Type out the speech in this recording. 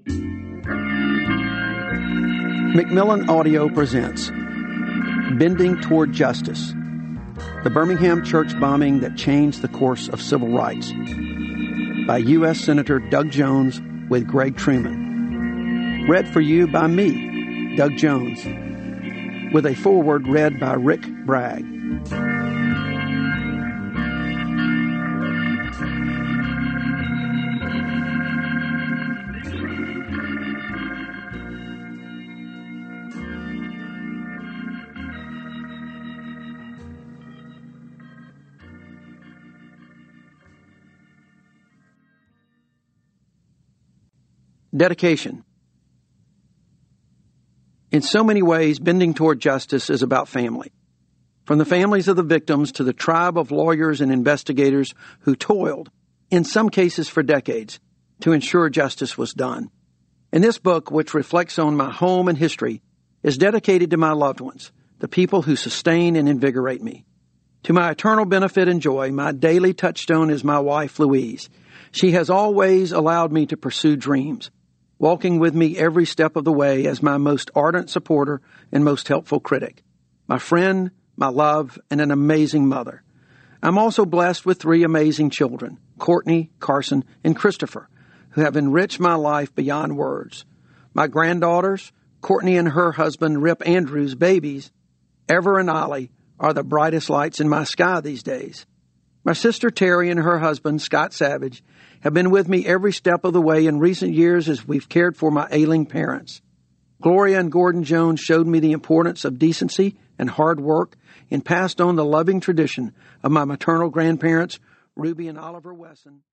Macmillan Audio presents Bending Toward Justice, the Birmingham church bombing that changed the course of civil rights, by U.S. Senator Doug Jones with Greg Truman. Read for you by me, Doug Jones, with a foreword read by Rick Bragg. Dedication. In so many ways, Bending Toward Justice is about family. From the families of the victims to the tribe of lawyers and investigators who toiled, in some cases for decades, to ensure justice was done. And this book, which reflects on my home and history, is dedicated to my loved ones, the people who sustain and invigorate me. To my eternal benefit and joy, my daily touchstone is my wife, Louise. She has always allowed me to pursue dreams, walking with me every step of the way as my most ardent supporter and most helpful critic, my friend, my love, and an amazing mother. I'm also blessed with 3 amazing children, Courtney, Carson, and Christopher, who have enriched my life beyond words. My granddaughters, Courtney and her husband, Rip Andrews, babies, Ever and Ollie, are the brightest lights in my sky these days. My sister Terry and her husband, Scott Savage, have been with me every step of the way in recent years as we've cared for my ailing parents. Gloria and Gordon Jones showed me the importance of decency and hard work and passed on the loving tradition of my maternal grandparents, Ruby and Oliver Wesson.